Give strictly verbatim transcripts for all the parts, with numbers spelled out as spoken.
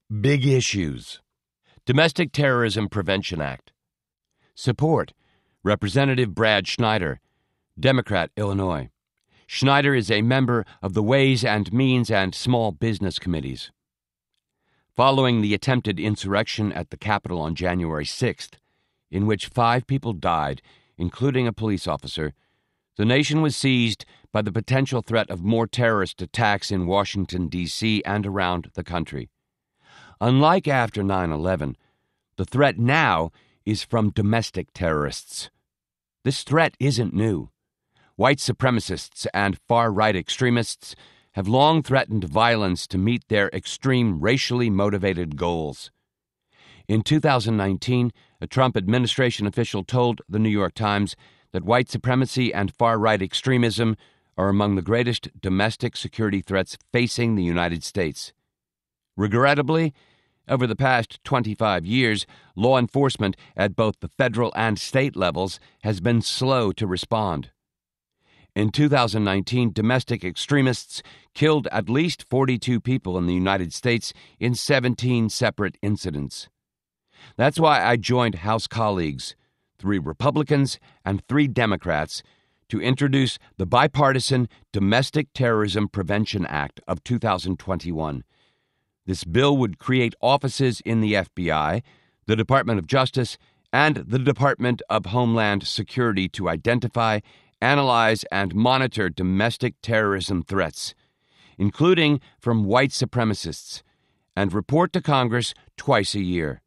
Big issues. Domestic Terrorism Prevention Act. Support. Representative Brad Schneider, Democrat, Illinois. Schneider is a member of the Ways and Means and Small Business Committees. Following the attempted insurrection at the Capitol on January sixth, in which five people died, including a police officer, the nation was seized by the potential threat of more terrorist attacks in Washington, D C and around the country. Unlike after nine eleven, the threat now is from domestic terrorists. This threat isn't new. White supremacists and far-right extremists have long threatened violence to meet their extreme racially motivated goals. In two thousand nineteen, a Trump administration official told the New York Times that white supremacy and far-right extremism are among the greatest domestic security threats facing the United States. Regrettably, over the past twenty-five years, law enforcement at both the federal and state levels has been slow to respond. In two thousand nineteen, domestic extremists killed at least forty-two people in the United States in seventeen separate incidents. That's why I joined House colleagues, three Republicans and three Democrats, to introduce the bipartisan Domestic Terrorism Prevention Act of two thousand twenty-one. This bill would create offices in the F B I, the Department of Justice, and the Department of Homeland Security to identify, analyze, and monitor domestic terrorism threats, including from white supremacists, and report to Congress twice a year.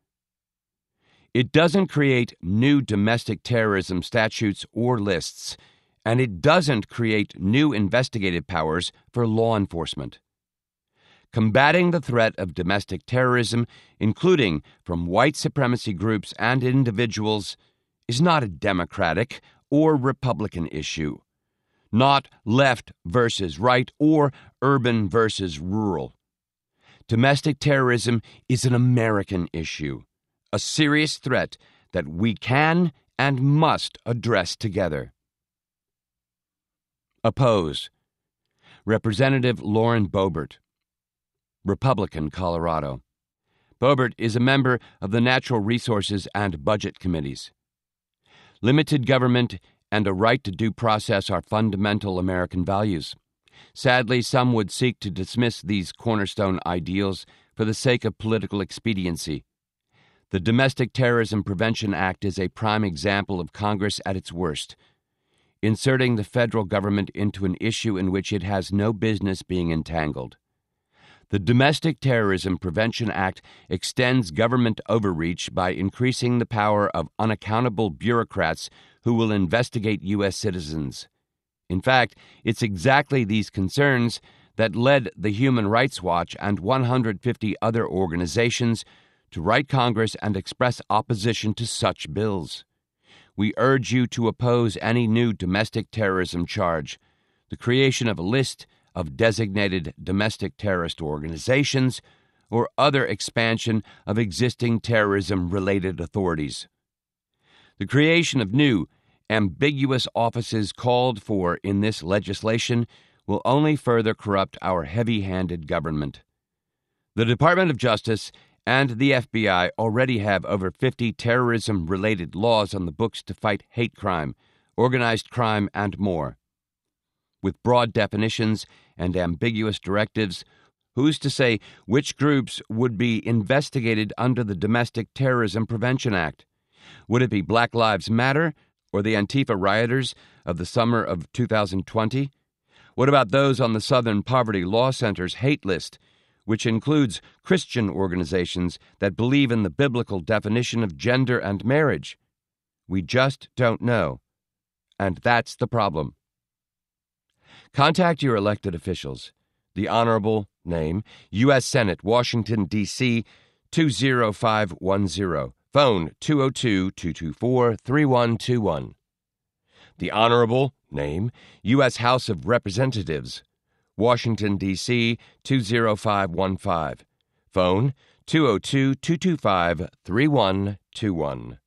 It doesn't create new domestic terrorism statutes or lists, and it doesn't create new investigative powers for law enforcement. Combating the threat of domestic terrorism, including from white supremacy groups and individuals, is not a Democratic or Republican issue, not left versus right or urban versus rural. Domestic terrorism is an American issue, a serious threat that we can and must address together. Oppose. Representative Lauren Boebert, Republican, Colorado. Boebert is a member of the Natural Resources and Budget Committees. Limited government and a right to due process are fundamental American values. Sadly, some would seek to dismiss these cornerstone ideals for the sake of political expediency. The Domestic Terrorism Prevention Act is a prime example of Congress at its worst, inserting the federal government into an issue in which it has no business being entangled. The Domestic Terrorism Prevention Act extends government overreach by increasing the power of unaccountable bureaucrats who will investigate U S citizens. In fact, it's exactly these concerns that led the Human Rights Watch and one hundred fifty other organizations to write Congress and express opposition to such bills. We urge you to oppose any new domestic terrorism charge, the creation of a list of designated domestic terrorist organizations, or other expansion of existing terrorism-related authorities. The creation of new, ambiguous offices called for in this legislation will only further corrupt our heavy-handed government. The Department of Justice and the F B I already have over fifty terrorism-related laws on the books to fight hate crime, organized crime, and more. With broad definitions and ambiguous directives, who's to say which groups would be investigated under the Domestic Terrorism Prevention Act? Would it be Black Lives Matter or the Antifa rioters of the summer of two thousand twenty? What about those on the Southern Poverty Law Center's hate list, which includes Christian organizations that believe in the biblical definition of gender and marriage? We just don't know. And that's the problem. Contact your elected officials. The Honorable, name, U S Senate, Washington, D C, two zero five one zero. Phone two oh two, two two four, three one two one. The Honorable, name, U S House of Representatives, Washington, D C, two zero five one five. Phone two oh two, two two five, three one two one.